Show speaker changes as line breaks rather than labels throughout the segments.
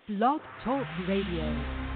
Blog Talk Radio.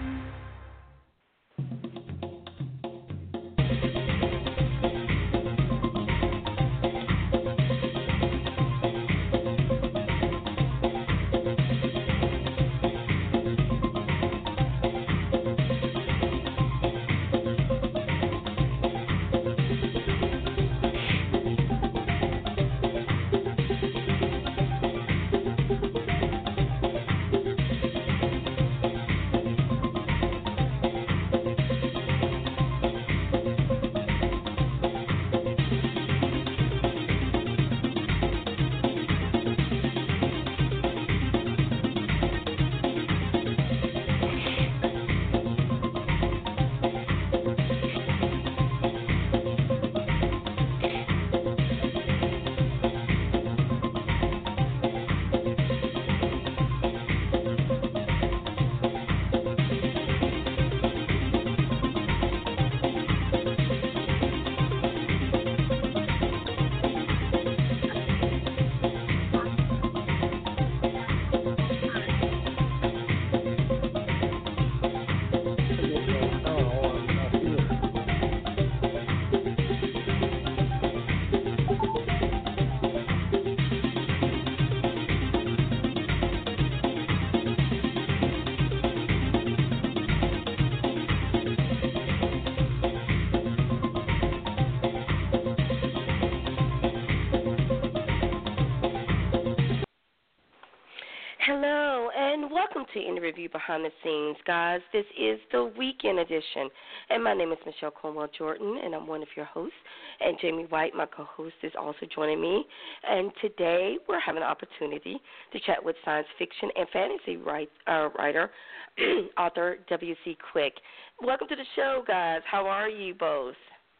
Hello, and welcome to In Review Behind the Scenes, guys. This is the weekend edition, and my name is Michelle Cornwell-Jordan, and I'm one of your hosts. And Jamie White, my co-host, is also joining me. And today we're having an opportunity to chat with science fiction and fantasy writer, author W.C. Quick. Welcome to the show, guys. How are you both?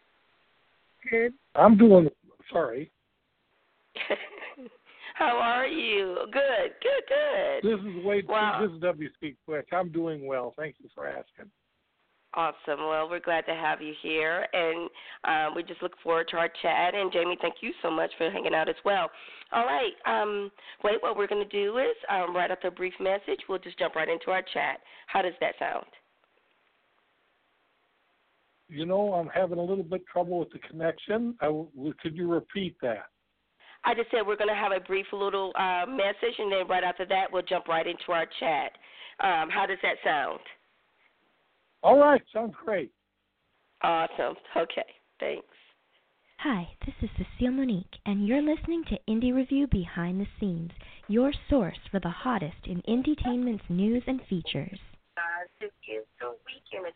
Good. I'm doing, sorry.
How are you? Good.
This is Wade.
Wow.
This is W.C. Quick. I'm doing well. Thank you for asking.
Awesome. Well, we're glad to have you here, and we just look forward to our chat. And, Jamie, thank you so much for hanging out as well. All right. Wade, what we're going to do is right after a brief message, we'll just jump right into our chat. How does that sound?
You know, I'm having a little bit trouble with the connection. Could you repeat that?
I just said we're going to have a brief little message, and then right after that, we'll jump right into our chat. How does that sound?
All right. Sounds great.
Awesome. Okay. Thanks.
Hi, this is Cecile Monique, and you're listening to Indie Review Behind the Scenes, your source for the hottest in Indietainment's news and features.
This is the weekend.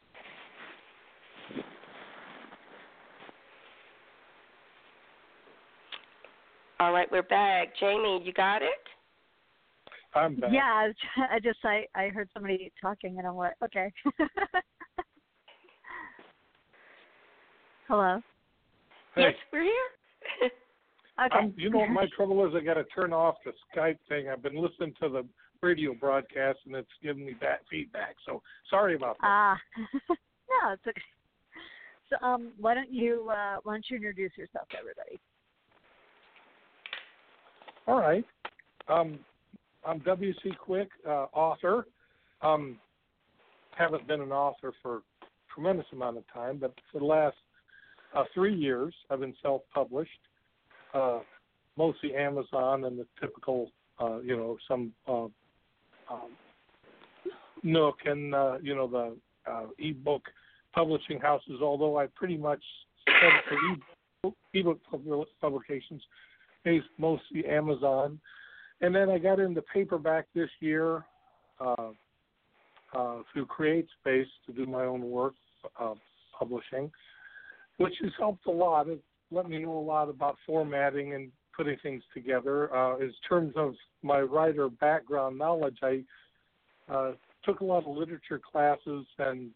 All right, we're back. Jamie, you got it?
I'm back.
Yeah, I heard somebody talking, and I'm like, okay. Hello?
Hey.
Yes, we're here.
Okay.
You know what my trouble is? I got to turn off the Skype thing. I've been listening to the radio broadcast, and it's giving me bad feedback. So sorry about that.
No, it's okay. So, why don't you introduce yourself to everybody?
All right. I'm W.C. Quick, author. Haven't been an author for a tremendous amount of time, but for the last 3 years, I've been self-published, mostly Amazon and the typical, some Nook and, the e-book publishing houses, although I pretty much said for e-book publications, it's mostly Amazon. And then I got into paperback this year through CreateSpace to do my own work, publishing, which has helped a lot. It let me know a lot about formatting and putting things together. In terms of my writer background knowledge, I took a lot of literature classes and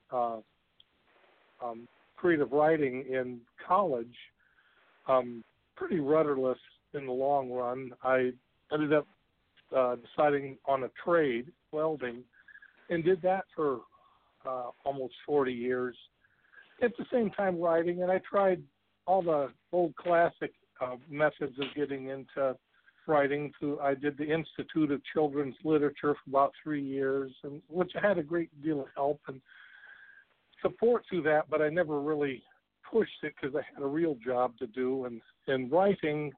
creative writing in college, pretty rudderless in the long run. I ended up deciding on a trade, welding, and did that for almost 40 years. At the same time writing, and I tried all the old classic methods of getting into writing. I did the Institute of Children's Literature for about 3 years, and which I had a great deal of help and support through that, but I never really pushed it because I had a real job to do, and writing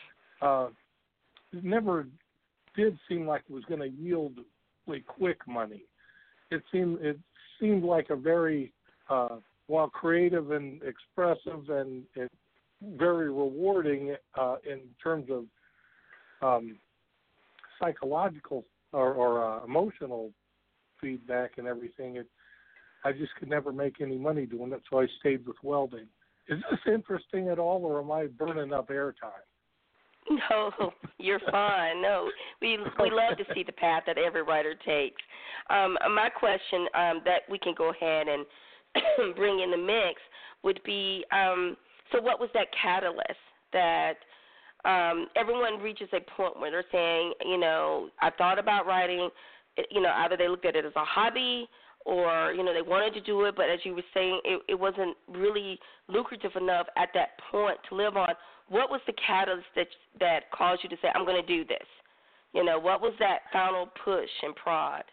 never did seem like it was going to yield really quick money. It seemed like a very while creative and expressive and very rewarding in terms of psychological or emotional feedback and everything. I just could never make any money doing it, so I stayed with welding. Is this interesting at all, or am I burning up airtime?
No, you're fine. No, we love to see the path that every writer takes. My question that we can go ahead and bring in the mix would be, so what was that catalyst that everyone reaches a point where they're saying, I thought about writing, either they looked at it as a hobby or, they wanted to do it, but as you were saying, it wasn't really lucrative enough at that point to live on. What was the catalyst that caused you to say, I'm going to do this? What was that final push and prod?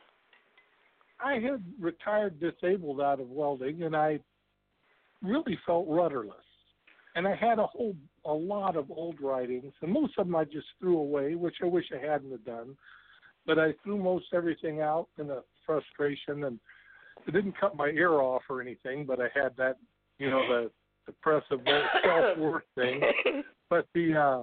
I had retired disabled out of welding, and I really felt rudderless. And I had a lot of old writings, and most of them I just threw away, which I wish I hadn't have done. But I threw most everything out in a frustration, and it didn't cut my ear off or anything, but I had that, the depressive self-worth thing. But the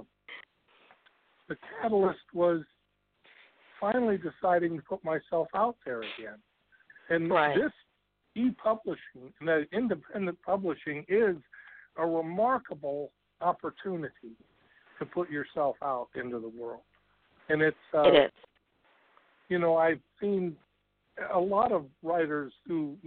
catalyst was finally deciding to put myself out there again. And this e-publishing, the independent publishing, is a remarkable opportunity to put yourself out into the world. And it is. I've seen a lot of writers through,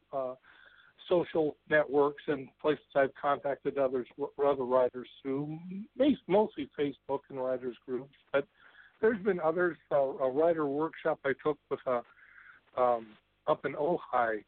social networks and places I've contacted other writers through, mostly Facebook and writers groups. But there's been others. A writer workshop I took with up in Ojai,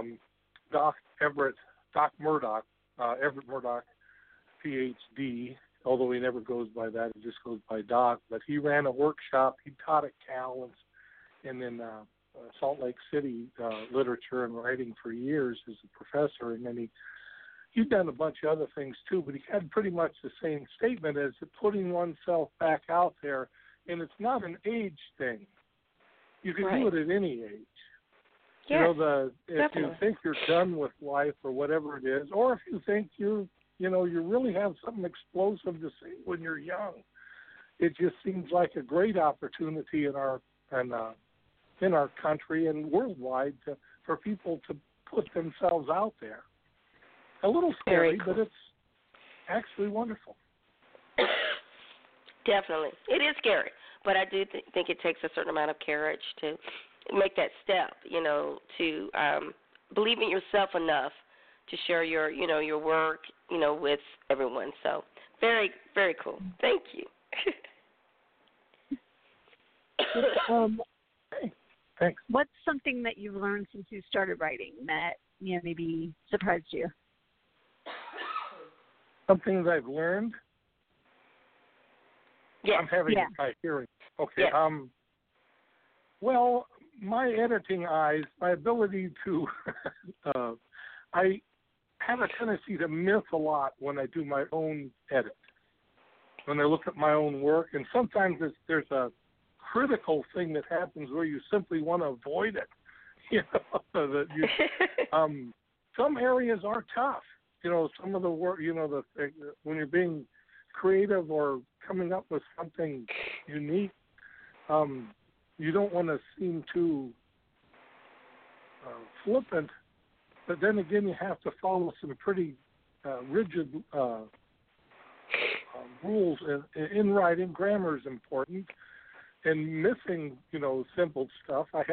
Everett Murdoch, PhD, although he never goes by that, he just goes by Doc. But he ran a workshop. He taught at Cal and in Salt Lake City literature and writing for years as a professor, and then he'd done a bunch of other things too, but he had pretty much the same statement as putting oneself back out there, and it's not an age thing. You can do it at any age.
Yes,
if you think you're done with life or whatever it is, or if you think you really have something explosive to say when you're young, it just seems like a great opportunity in our country and worldwide for people to put themselves out there. A little scary, but it's actually wonderful.
Definitely. It is scary, but I do think it takes a certain amount of courage to make that step, to believe in yourself enough to share your work, with everyone. So very, very cool. Thank you.
Thanks.
What's something that you've learned since you started writing that maybe surprised you?
Something that I've learned?
Yes.
I'm having my hearing. Okay.
Yes.
Well, my editing eyes, my ability to, I have a tendency to miss a lot when I do my own edit, when I look at my own work, and sometimes there's a critical thing that happens where you simply want to avoid it. Some areas are tough. Some of the work, when you're being creative or coming up with something unique, you don't want to seem too flippant, but then again, you have to follow some pretty rigid rules in writing. Grammar is important, and missing, simple stuff. I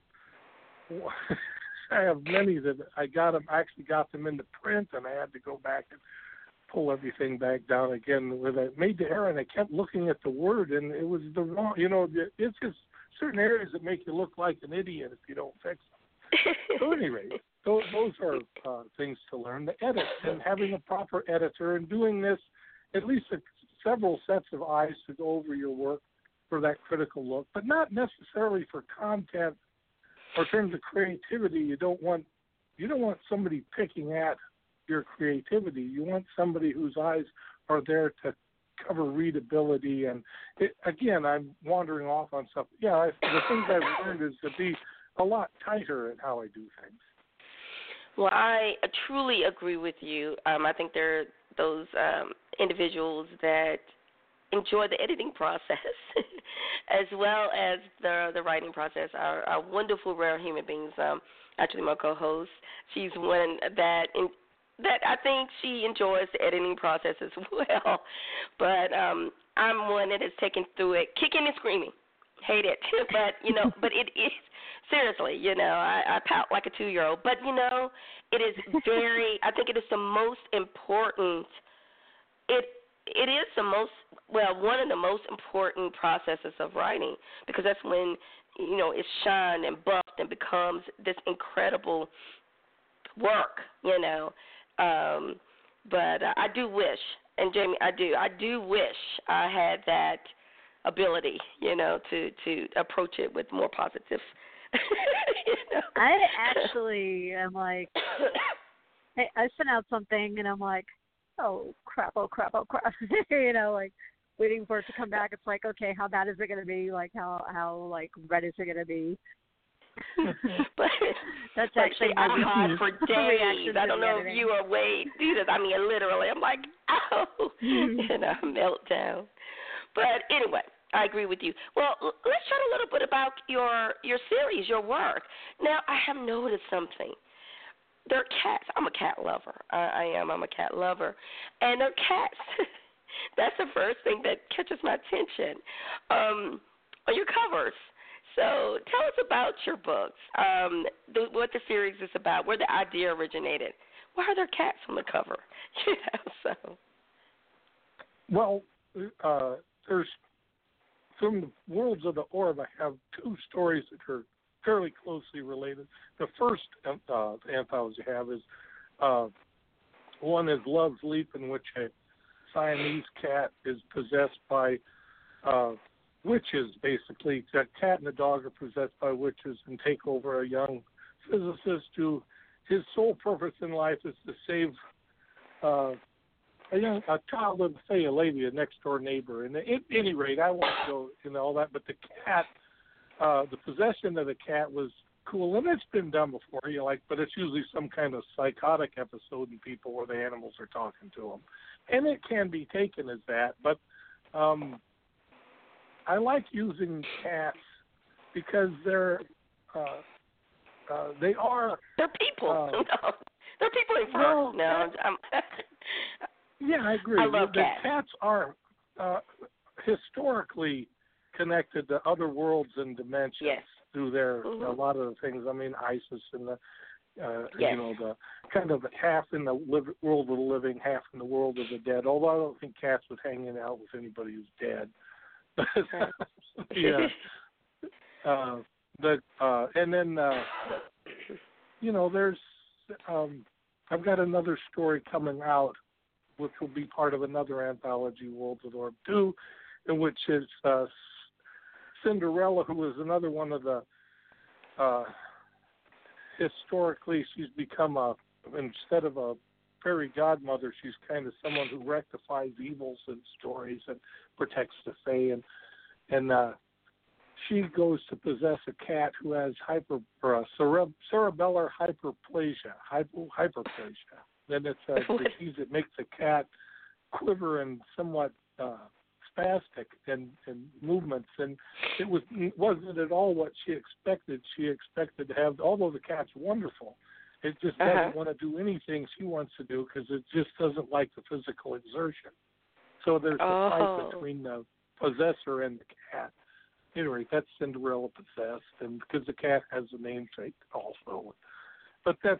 have many that I actually got them into print, and I had to go back and pull everything back down again. When I made the error, and I kept looking at the word, and it was the wrong. It's just certain areas that make you look like an idiot if you don't fix them. So at any rate, those are things to learn. The edit and having a proper editor and doing this at least several sets of eyes to go over your work for that critical look, but not necessarily for content or in terms of creativity. You don't want somebody picking at your creativity. You want somebody whose eyes are there to cover readability. And again, I'm wandering off on stuff. Yeah, the things I've learned is to be a lot tighter in how I do things.
Well, I truly agree with you. I think there are those individuals that enjoy the editing process as well as the writing process. Our wonderful, rare human beings. Actually, my co-host, she's one that I think she enjoys the editing process as well. But I'm one that has taken through it, kicking and screaming. Hate it, but it is. Seriously, I pout like a 2-year-old. But, it is I think it is the most important, it is one of the most important processes of writing, because that's when, it's shined and buffed and becomes this incredible work, But I do wish, and Jamie, I do wish I had that ability, to approach it with more positive.
I actually am like, hey, I sent out something and I'm like, oh crap, like waiting for it to come back. It's like, okay, how bad is it going to be? Like how like red is it going to be?
But
that's actually
I hide for days. I don't know if you or Wade do this. I mean, literally, I'm like, ow, meltdown. But anyway, I agree with you. Well, let's chat a little bit about your series, your work. Now, I have noticed something. There are cats. I'm a cat lover. I am. I'm a cat lover. And there are cats. That's the first thing that catches my attention on your covers. So tell us about your books, what the series is about, where the idea originated. Why are there cats on the cover?
Well, there's from the Worlds of the Orb, I have 2 stories that are fairly closely related. The first anthology I have is one is Love's Leap, in which a Siamese cat is possessed by witches, basically. The cat and the dog are possessed by witches and take over a young physicist who his sole purpose in life is to save a child of, say, a lady, a next-door neighbor. And at any rate, I won't go into all that, but the cat, the possession of the cat was cool, and it's been done before, but it's usually some kind of psychotic episode in people where the animals are talking to them. And it can be taken as that, but I like using cats because they are...
They're people. No. They're people in fur.
Well,
no,
yeah, I agree.
I love
the
cats.
Cats are historically connected to other worlds and dimensions.
Yes.
Through their a lot of the things. I mean, Isis and the the kind of half in the world of the living, half in the world of the dead. Although I don't think cats would hang out with anybody who's dead. Yeah. And then there's I've got another story coming out, which will be part of another anthology, Worlds of the Orb 2, in which is Cinderella, who is another one of the historically, she's become instead of a fairy godmother, she's kind of someone who rectifies evils in stories and protects the Fae, and she goes to possess a cat who has cerebellar hyperplasia. Then it's a disease that makes the cat quiver and somewhat spastic in movements, and it wasn't at all what she expected. She expected to have, although the cat's wonderful, it just doesn't want to do anything she wants to do because it just doesn't like the physical exertion. So there's a fight between the possessor and the cat. Anyway, that's Cinderella possessed, and because the cat has a namesake also. But that's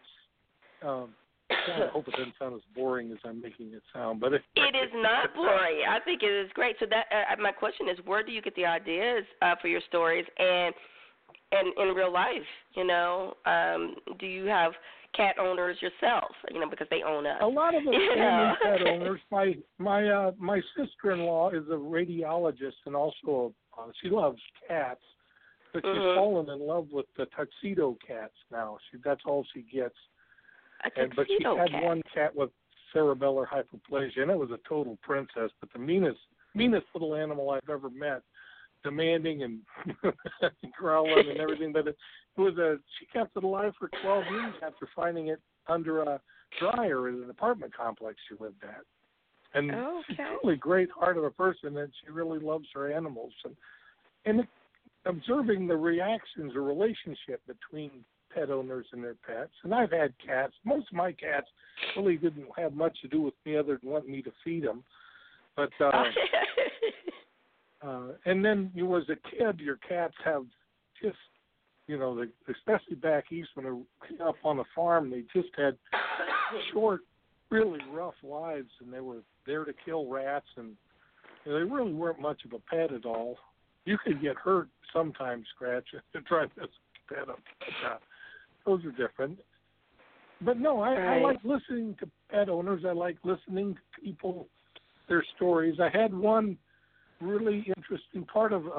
I hope it doesn't sound as boring as I'm making it sound, but it
is not boring. I think it is great. So that my question is, where do you get the ideas for your stories, and in real life? Do you have cat owners yourself, because they own us.
A lot of us family pet owners. My sister-in-law is a radiologist and also she loves cats, but she's fallen in love with the tuxedo cats now. That's all she gets. But she had one cat with cerebellar hypoplasia, and it was a total princess, but the meanest little animal I've ever met, demanding and growling and everything. But she kept it alive for 12 years after finding it under a dryer in an apartment complex she lived at. And she's a really great heart of a person, and she really loves her animals. And observing the reactions or relationship between pet owners and their pets. And I've had cats. Most of my cats really didn't have much to do with me other than wanting me to feed them. But and then as a kid, your cats have just, especially back east when they were up on a farm, they just had short, really rough lives, and they were there to kill rats, and they really weren't much of a pet at all. You could get hurt sometimes, Scratch, to try to pet them. But, those are different. But no, I like listening to pet owners. I like listening to people, their stories. I had one really interesting part of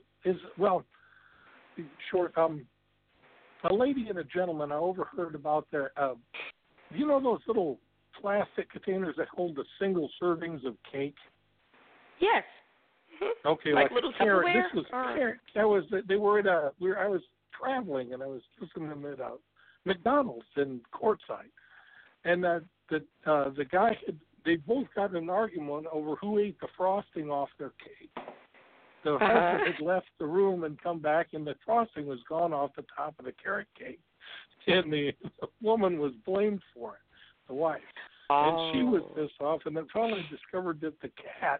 a lady and a gentleman. I overheard about their, those little plastic containers that hold the single servings of cake?
Yes.
Okay,
like little Tupperware?
This was they were at I was traveling and I was listening to them at McDonald's in Quartzsite, and the guy they both got in an argument over who ate the frosting off their cake. The husband had left the room and come back, and the frosting was gone off the top of the carrot cake, and the woman was blamed for it, the wife, and she was pissed off, and then finally discovered that the cat.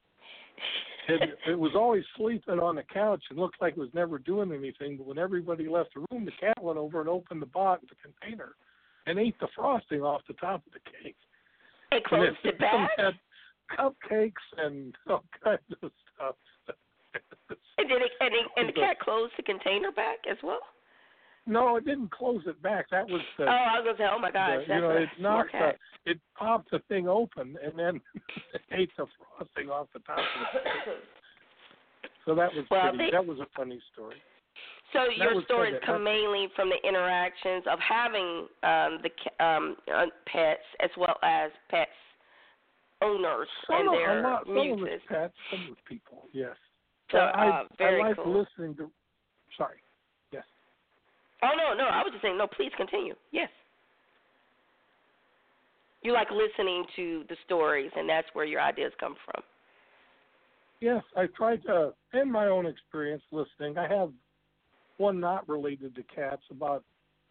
It was always sleeping on the couch and looked like it was never doing anything. But when everybody left the room, the cat went over and opened the container, and ate the frosting off the top of the cake.
It closed it back?
Had cupcakes and all kinds of stuff.
And the cat closed the container back as well?
No, it didn't close it back. That was the.
Oh, I was gonna say, oh my gosh,
it popped the thing open and then ate the frosting off the top of it. So that was that was a funny story.
So your stories come mainly from the interactions of having pets as well as pets owners and their muses.
Some with pets, some with people. Yes.
So
I like
cool.
listening to. Sorry. Yes.
Oh no! I was just saying. No, please continue. Yes. You like listening to the stories, and that's where your ideas come from.
Yes, I try to, in my own experience listening, I have one not related to cats about.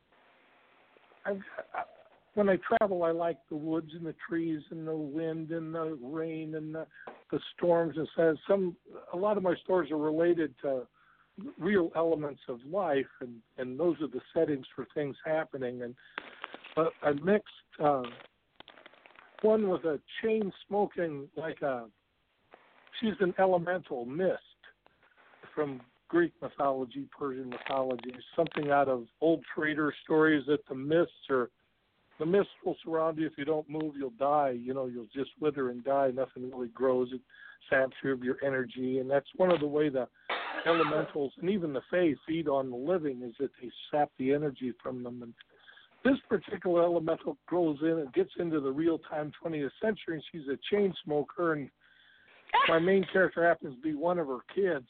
When I travel, I like the woods and the trees and the wind and the rain and the storms. And says a lot of my stories are related to real elements of life, and those are the settings for things happening. And I mixed one with a chain smoking she's an elemental mist from Greek mythology, Persian mythology, something out of old trader stories that the mist will surround you. If you don't move, you'll die. You'll just wither and die. Nothing really grows. It saps you of your energy. And that's one of the way the elementals and even the fae feed on the living is that they sap the energy from them. And this particular elemental grows in and gets into the real-time 20th century, and she's a chain smoker, and my main character happens to be one of her kids.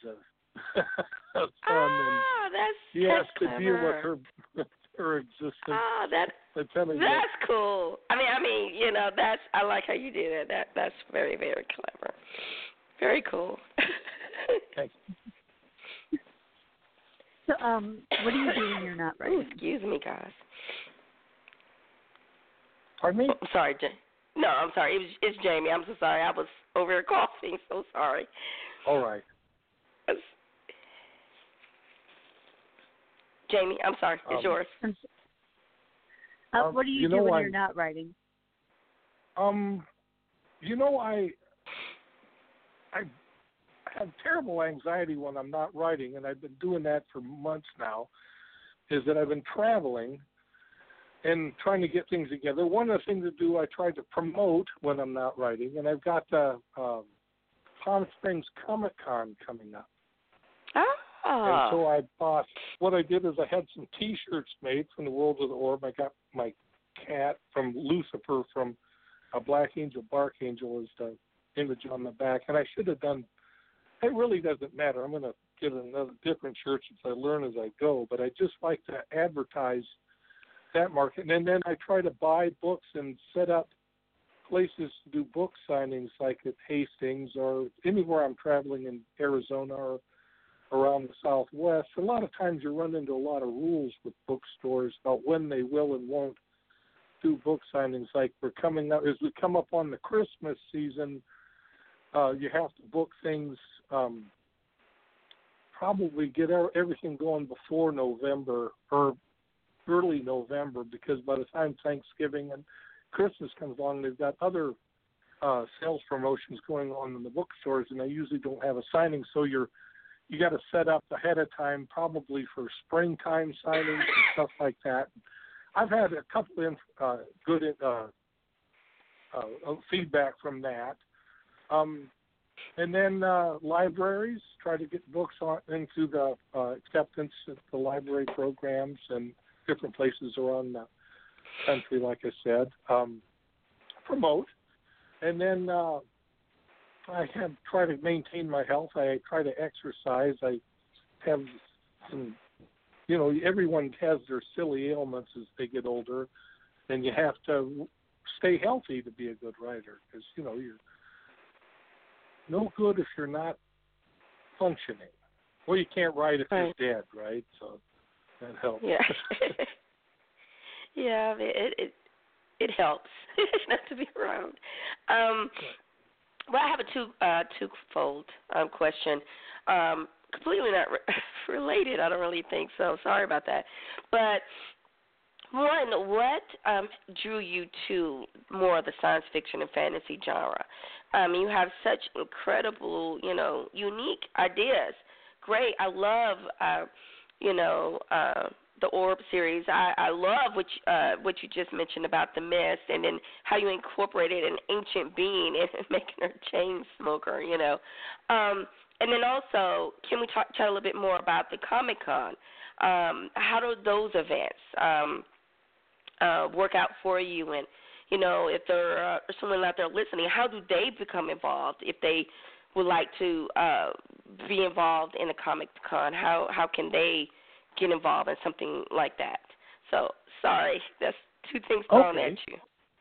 He has to deal with her existence.
That's cool. I mean, I like how you do that. That's very, very clever. Very cool.
Thanks.
So, what do you do when you're not writing?
Excuse me, guys.
Pardon me?
Oh, sorry, no, I'm sorry. It's Jamie. I'm so sorry. I was over here coughing. So sorry.
All right.
Jamie, I'm sorry. It's yours.
What do you do when you're not writing?
I have terrible anxiety when I'm not writing, and I've been doing that for months now, is that I've been traveling, and trying to get things together. One of the things to do, I try to promote when I'm not writing, and I've got the Palm Springs Comic Con coming up. And so I bought, what I did is I had some T-shirts made from the World of the Orb. I got my cat from Lucifer from Black Angel, Bark Angel is the image on the back. And I should have done, it really doesn't matter. I'm going to get another different shirts as I learn as I go. But I just like to advertise that market. And then I try to buy books and set up places to do book signings like at Hastings or anywhere I'm traveling in Arizona or around the Southwest. A lot of times you run into a lot of rules with bookstores about when they will and won't do book signings. Like we're coming up, as we come up on the Christmas season, you have to book things, probably get everything going before November or early November, because by the time Thanksgiving and Christmas comes along, they've got other sales promotions going on in the bookstores, and they usually don't have a signing, so you got to set up ahead of time, probably for springtime signings and stuff like that. I've had a couple of good feedback from that. And then libraries, try to get books into the acceptance at the library programs and different places around the country, like I said. Promote. And then I have tried to maintain my health. I try to exercise. I have some, everyone has their silly ailments as they get older, and you have to stay healthy to be a good writer, because, you're no good if you're not functioning. Well, you can't write if you're dead, right? So that helps.
Yeah. Yeah, it helps not to be around. Well, I have a twofold question. Completely not related. I don't really think so. Sorry about that. But one, what drew you to more of the science fiction and fantasy genre? You have such incredible, unique ideas. Great. I love, the Orb series. I love what you just mentioned about the mist, and then how you incorporated an ancient being and making her a chain smoker, And then also, can we chat a little bit more about the Comic-Con? How do those events work out for you? And, if there are someone out there listening, how do they become involved if they would like to be involved in a Comic-Con? How can they get involved in something like that? So, sorry, that's two things thrown at you.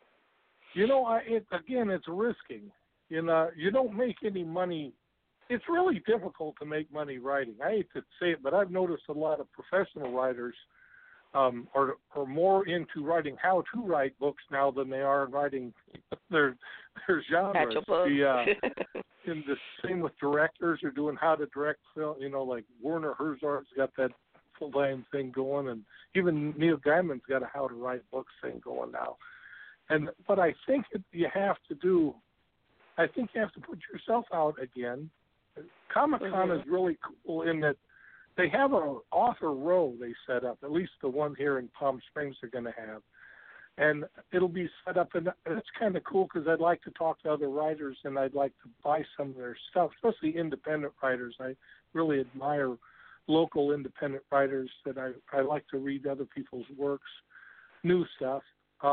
It's risking. You don't make any money. It's really difficult to make money writing. I hate to say it, but I've noticed a lot of professional writers are more into writing how to write books now than they are writing their genres. And the same with directors are doing how to direct film. Like Werner Herzog's got that full-time thing going, and even Neil Gaiman's got a how to write books thing going now. But I think you have to put yourself out again. Comic-Con is really cool in that they have an author row they set up, at least the one here in Palm Springs they're going to have. And it'll be set up, and it's kind of cool because I'd like to talk to other writers, and I'd like to buy some of their stuff, especially independent writers. I really admire local independent writers that I like to read other people's works, new stuff.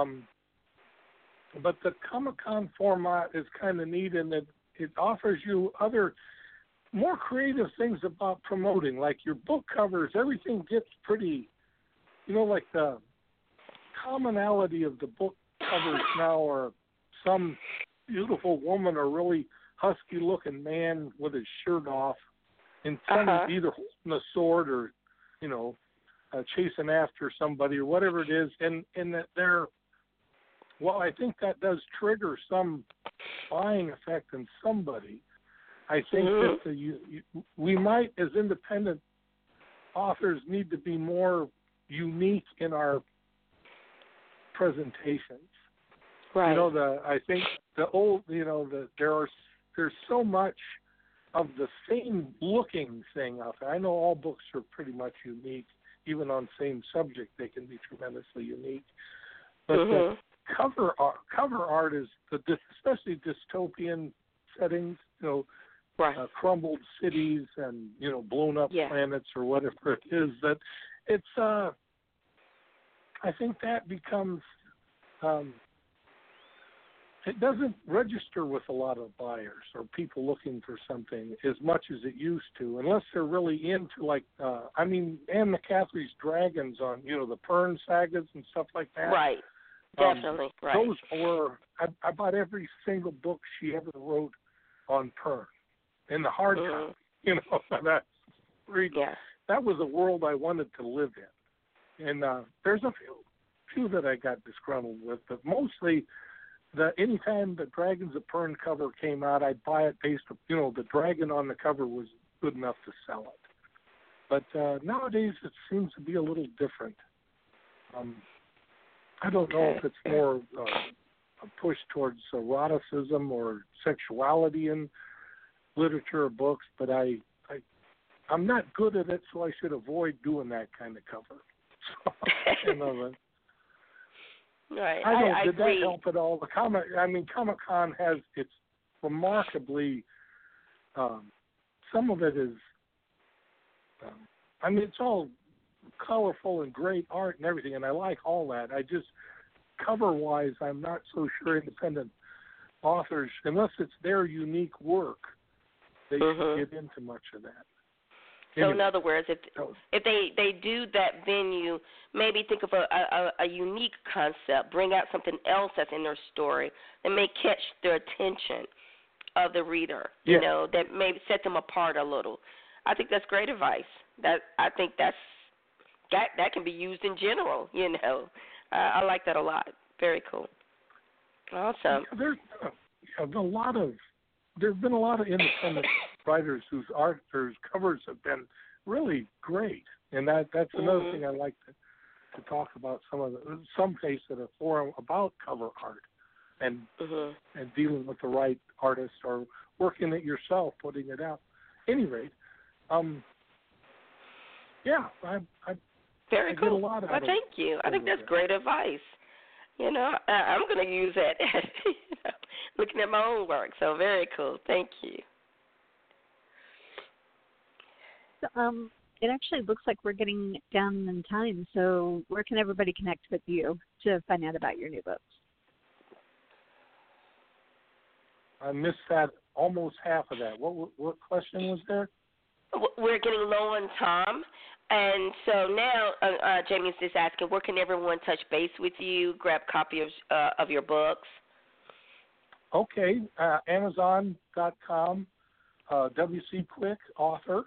But the Comic-Con format is kind of neat in that it offers you other more creative things about promoting, like your book covers. Everything gets pretty, like the commonality of the book covers now are some beautiful woman or really husky-looking man with his shirt off, and some either holding a sword or, chasing after somebody or whatever it is, and that they're, well, I think that does trigger some buying effect in somebody. I think that we might, as independent authors, need to be more unique in our presentations.
Right.
I think the old, there's so much of the same looking thing out there. I know all books are pretty much unique even on same subject, they can be tremendously unique. But the cover art is especially dystopian settings,
right.
Crumbled cities and blown up planets or whatever it is. That it's I think that becomes it doesn't register with a lot of buyers or people looking for something as much as it used to, unless they're really into Anne McCaffrey's Dragons on the Pern sagas and stuff like that.
Right. Definitely. Right.
Those were I bought every single book she ever wrote on Pern in the hard copy. That was a world I wanted to live in. And there's a few that I got disgruntled with, but mostly anytime the Dragons of Pern cover came out, I'd buy it based on, the dragon on the cover was good enough to sell it. But nowadays it seems to be a little different. I don't know if it's more a push towards eroticism or sexuality in literature or books, but I'm not good at it, so I should avoid doing that kind of cover. So,
right.
I
did
that help at all? Comic-Con has it's remarkably. Some of it is. It's all colorful and great art and everything, and I like all that. I just cover-wise, I'm not so sure independent authors, unless it's their unique work, they should get into much of that.
So in other words, if they do that venue, maybe think of a unique concept, bring out something else that's in their story that may catch the attention of the reader, that may set them apart a little. I think that's great advice. I think that can be used in general, I like that a lot. Very cool. Awesome.
There's been a lot of independent writers whose covers have been really great, and that's another thing I like to talk about. Some case at a forum about cover art and dealing with the right artist or working it yourself, putting it out. Any rate,
very cool.
Get a lot out of
thank you. I think that's great advice. I'm going to use that looking at my own work. So very cool. Thank you.
So, it actually looks like we're getting down in time. So where can everybody connect with you to find out about your new books?
I missed that, almost half of that. What question was there?
We're getting low on time. And so now Jamie's just asking, where can everyone touch base with you, grab a copy of your books?
Okay, Amazon.com, W.C. Quick, author.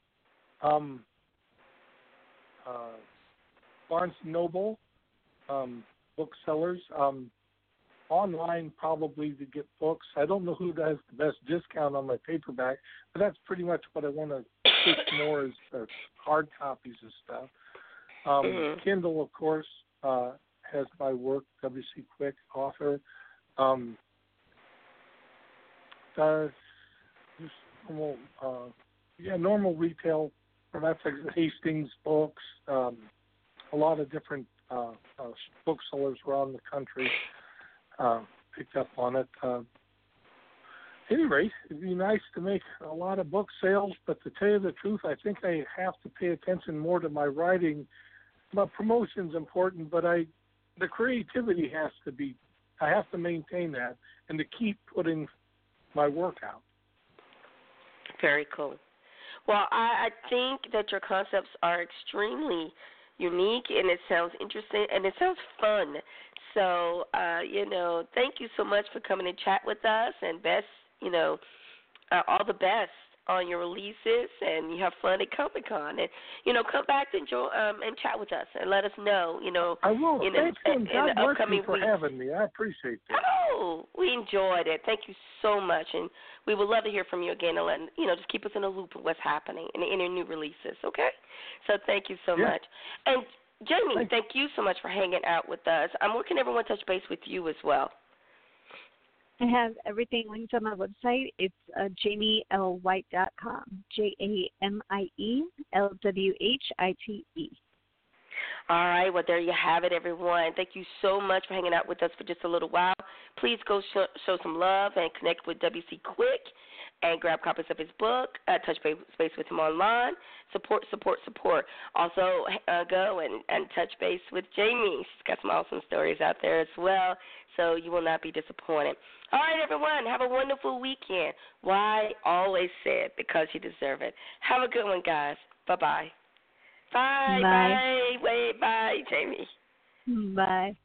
Barnes & Noble, booksellers. Online probably to get books. I don't know who has the best discount on my paperback, but that's pretty much what I want to push more is the hard copies of stuff. Kindle, of course, has my work, W.C. Quick, author. Normal retail. That's like Hastings Books, a lot of different booksellers around the country picked up on it. At any rate, it'd be nice to make a lot of book sales, but to tell you the truth, I think I have to pay attention more to my writing. My promotion's important, but the creativity has to be, I have to maintain that and to keep putting my work out.
Very cool. Well, I think that your concepts are extremely unique, and it sounds interesting, and it sounds fun. So, thank you so much for coming and chat with us, and all the best on your releases, and you have fun at Comic-Con. And, come back and chat with us and let us know,
I will. Thank you, and God bless you for
weeks.
having me. I appreciate that.
Oh, we enjoyed it. Thank you so much, and we would love to hear from you again and just keep us in a loop of what's happening in your new releases, okay? So thank you so much. And, Jamie, thank you so much for hanging out with us. Where can everyone touch base with you as well?
I have everything linked on my website. It's jamielwhite.com, JAMIELWHITE.
All right, well, there you have it, everyone. Thank you so much for hanging out with us for just a little while. Please go show some love and connect with W.C. Quick and grab copies of his book, touch base with him online. Support. Also, go and touch base with Jamie. She's got some awesome stories out there as well, so you will not be disappointed. All right, everyone, have a wonderful weekend. Why always said, because you deserve it. Have a good one, guys. Bye-bye. Bye. Bye. Wait, bye, Jamie.
Bye.